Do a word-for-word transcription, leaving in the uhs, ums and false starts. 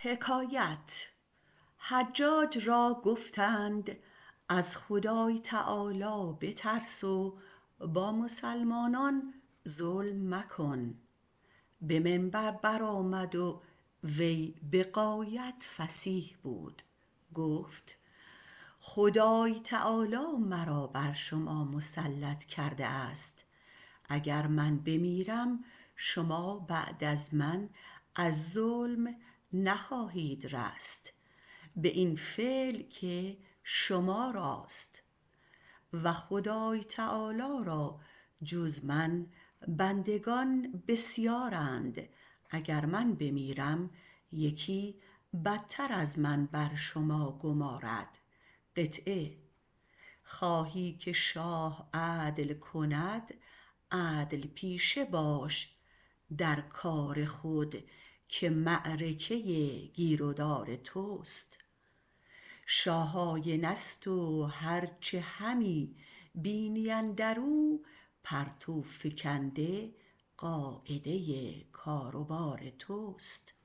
حجاج را گفتند از خدای تعالی بترس و با مسلمانان ظلم مکن. به منبر برآمد و وی به غایت فصیح بود. گفت خدای تعالی مرا بر شما مسلط کرده است. اگر من بمیرم شما بعد از من از ظلم نخواهید رست به این فعل که شما راست، و خدای تعالی را جز من بندگان بسیارند. اگر من بمیرم یکی بدتر از من بر شما گمارد. خواهی که شاه عدل کند، عدل پیشه باش در کار خود که معرکه گیرودار توست. شاه آینه است و هرچه همی بینی اندرو، پرتو فکنده قاعده کار و بار توست.